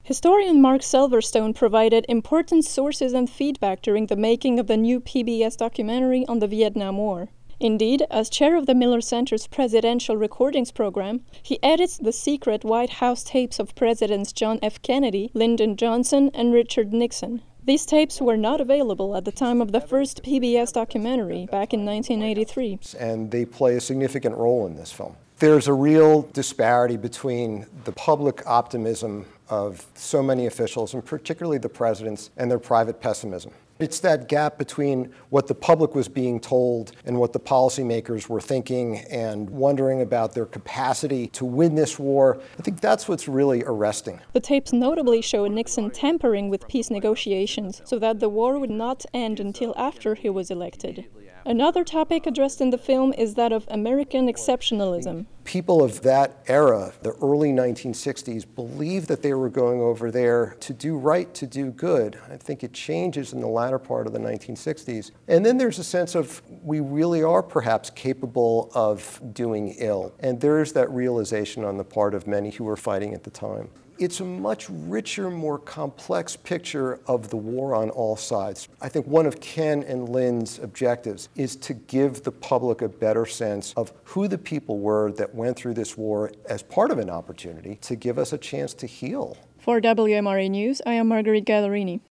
Historian Mark Silverstone provided important sources and feedback during the making of the new PBS documentary on the Vietnam War. Indeed, as chair of the Miller Center's Presidential Recordings Program, he edits the secret White House tapes of Presidents John F. Kennedy, Lyndon Johnson, and Richard Nixon. These tapes were not available at the time of the first PBS documentary back in 1983. And they play a significant role in this film. There's a real disparity between the public optimism of so many officials, and particularly the presidents, and their private pessimism. It's that gap between what the public was being told and what the policymakers were thinking and wondering about their capacity to win this war. I think that's what's really arresting. The tapes notably show Nixon tampering with peace negotiations so that the war would not end until after he was elected. Another topic addressed in the film is that of American exceptionalism. People of that era, the early 1960s, believed that they were going over there to do right, to do good. I think it changes in the latter part of the 1960s. And then there's a sense of we really are perhaps capable of doing ill. And there's that realization on the part of many who were fighting at the time. It's a much richer, more complex picture of the war on all sides. I think one of Ken and Lynn's objectives is to give the public a better sense of who the people were that went through this war as part of an opportunity to give us a chance to heal. For WMRA News, I am Marguerite Gallerini.